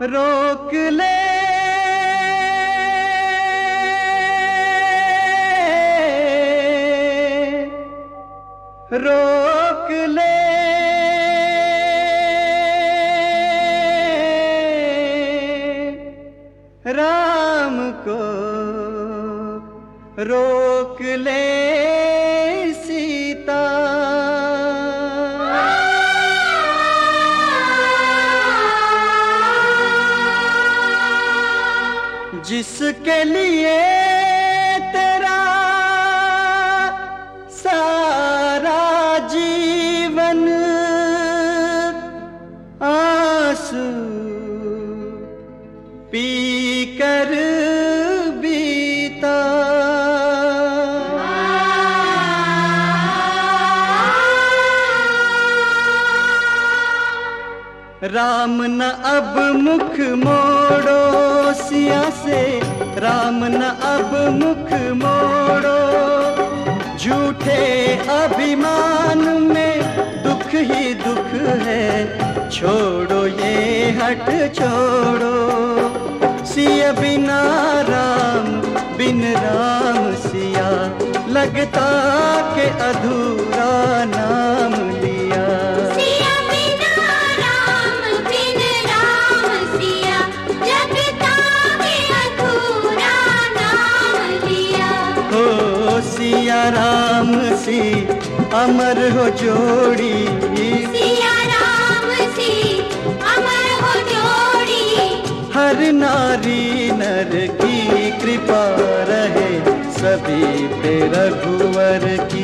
रोक ले रोक ले राम को रोक ले सीता। जिसके लिए तेरा सारा जीवन आंसू पी कर बीता। राम न अब मुख मोड़ो सिया से, राम न अब मुख मोड़ो। झूठे अभिमान में दुख ही दुख है, छोड़ो ये हट छोड़ो। सिया बिना राम बिन राम सिया, लगता के अधूरा नाम लिया। सिया बिना राम बिन राम सिया, लगता के अधूरा नाम लिया। हो सिया राम सी अमर हो जोड़ी, सिया राम सी अमर हो जोड़ी। हर नारी नर की कृपा रहे, सभी पे रघुवर की।